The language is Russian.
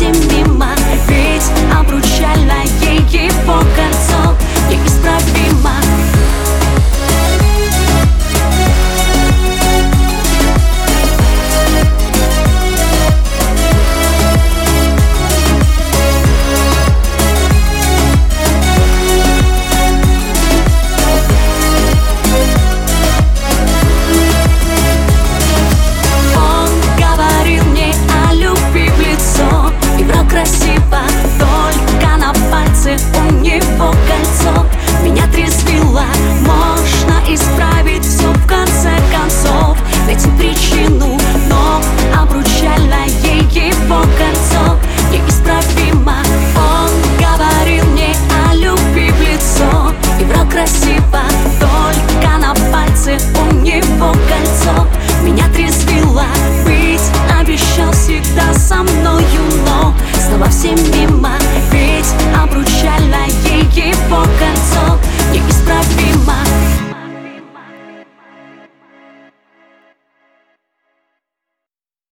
совсем мимо. Ведь обручальное его кольцо неисправимо. Красиво, только на пальце у него кольцо. Меня трезвило, можно исправить все в конце концов. Найти причину, но обручальное его кольцо неисправимо. Он говорил мне о любви в лицо и врал красиво, только на пальце у него кольцо. Меня трезвило, быть обещал всегда со мною, но снова всем мимо.